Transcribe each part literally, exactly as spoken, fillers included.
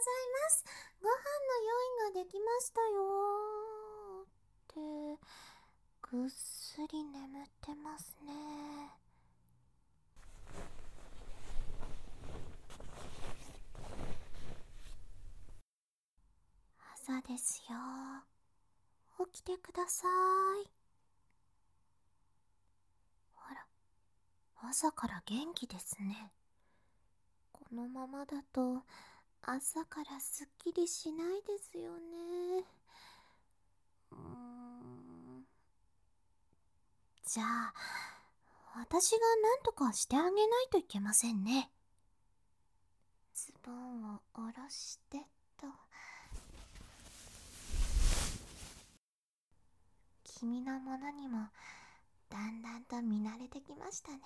ます。ご飯の用意ができましたよ。って、ぐっすり眠ってますね。朝ですよ。起きてください。あら、朝から元気ですね。このままだと朝からすっきりしないですよね。うーん。じゃあ、私が何とかしてあげないといけませんね。ズボンを下ろしてと。君のものにもだんだんと見慣れてきましたね。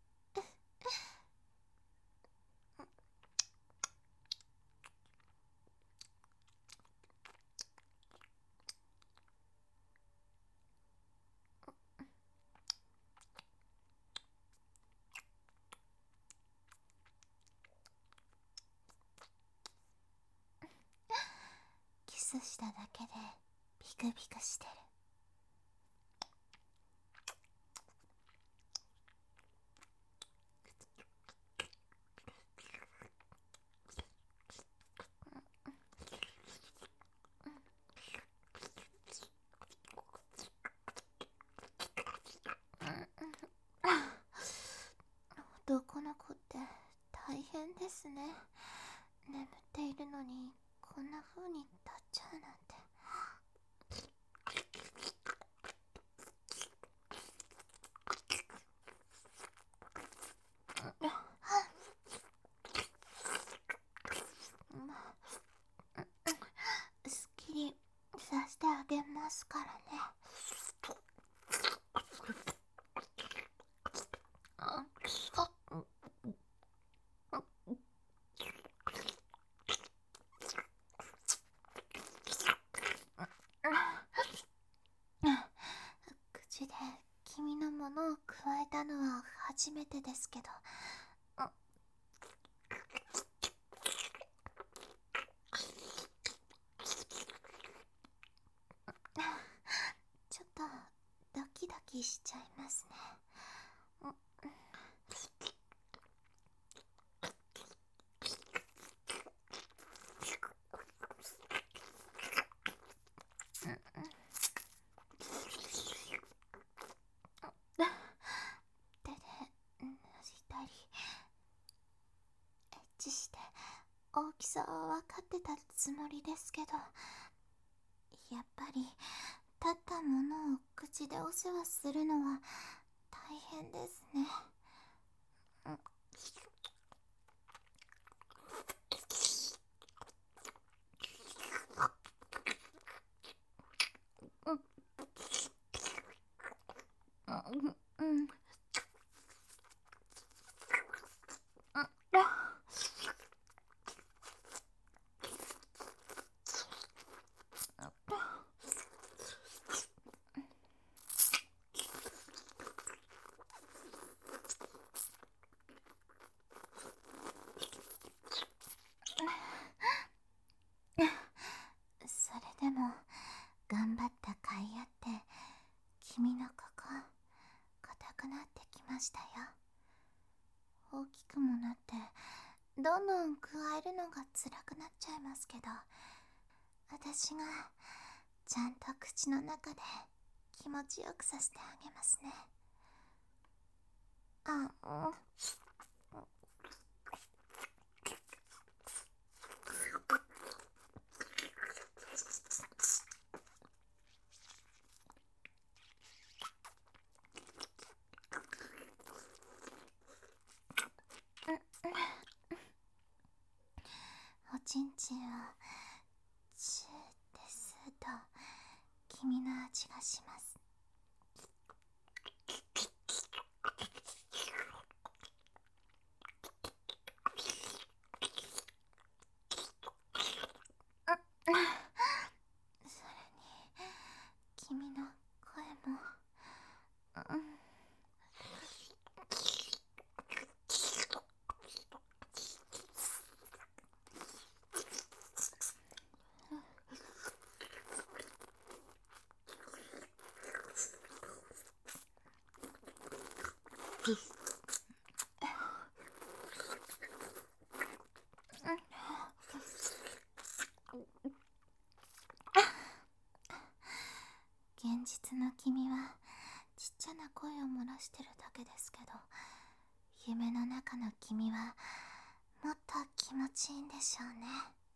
キスしただけでピクピクしてる。男の子って大変ですね。眠っているのにこんな風に立っちゃうなんて。すっきりさせてあげますからね。口で君のものをくわえたのは初めてですけど、ちょっとドキドキしちゃいますね。手で抜いたりエッチして大きさは分かってたつもりですけど、やっぱり立ったものを口でお世話するのは大変ですね。うんうん。それでも頑張った甲斐あって君のここ硬くなってきましたよ。大きくもなってどんどん加えるのが辛くなっちゃいますけど、私がちゃんと口の中で気持ちよくさせてあげますね。あ、うん。おちんちんをチューって吸うと君の味がします。それに君の声も、うん、 現実の君はちっちゃな声を漏らしてるだけですけど、夢の中の君はもっと気持ちいいんでしょうね。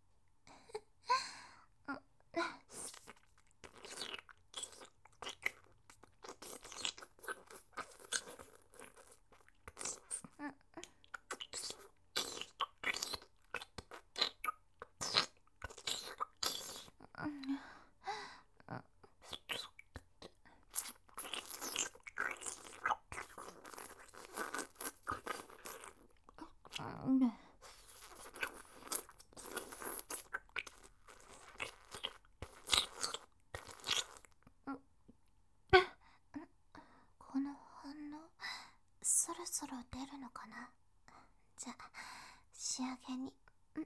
この反応、そろそろ出るのかな。じゃあ仕上げに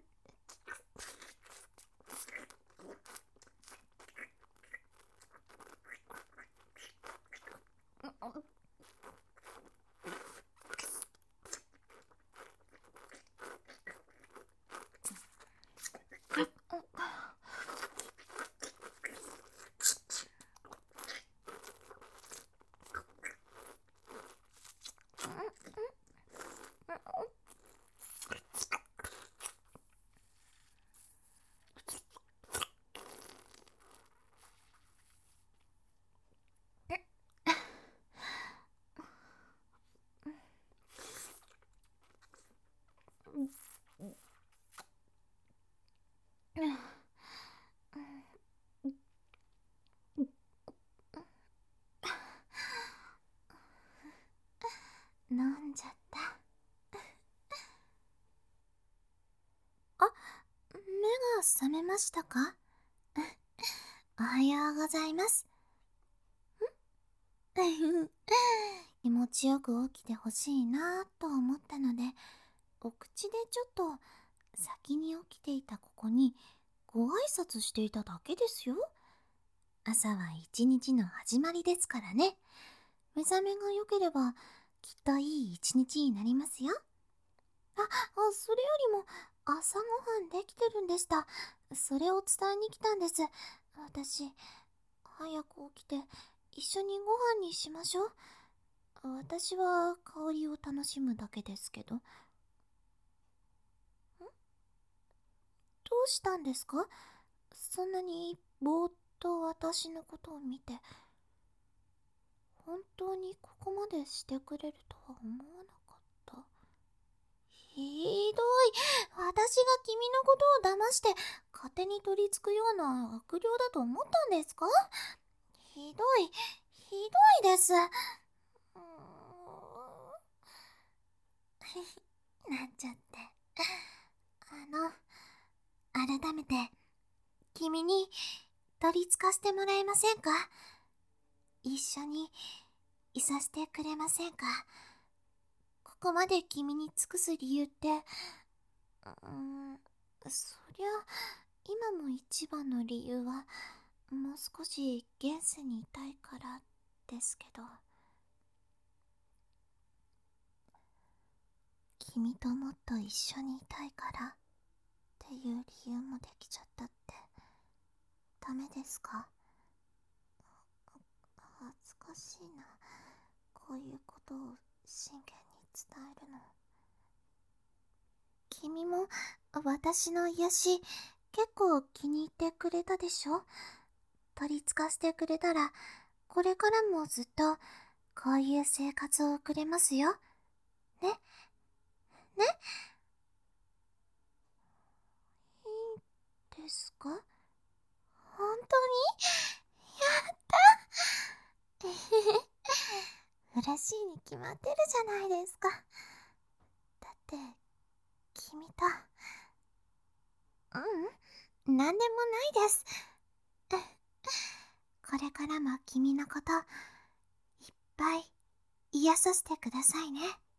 飲んじゃった。あ、目が覚めましたか？おはようございます。ん気持ちよく起きてほしいなと思ったので、お口でちょっと先に起きていたここにご挨拶していただけですよ。朝は一日の始まりですからね。目覚めが良ければきっといい一日になりますよ。あ、あそれよりも朝ごはんできてるんでした。それを伝えに来たんです。私、早く起きて一緒にご飯にしましょう。私は香りを楽しむだけですけど。ん？どうしたんですか？そんなにぼーっと私のことを見て。本当にここまでしてくれるとは思わなかった。ひどい。私が君のことを騙して勝手に取り付くような悪霊だと思ったんですか？ひどい、ひどいです。うーんなんちゃって。あの、改めて君に取り付かせてもらえませんか？一緒にいさせてくれませんか？ここまで君に尽くす理由って、うーん、そりゃ今も一番の理由はもう少し現世にいたいからですけど、君ともっと一緒にいたいからっていう理由もできちゃったってダメですか？恥ずかしいな、こういうことを真剣に伝えるの。君も私の癒し結構気に入ってくれたでしょ？取り付かせてくれたらこれからもずっとこういう生活を送れますよ。ね？ね？いいですか？本当に？やった嬉しいに決まってるじゃないですか。だって君と。ううん、なんでもないです。これからも君のこといっぱい癒させてくださいね。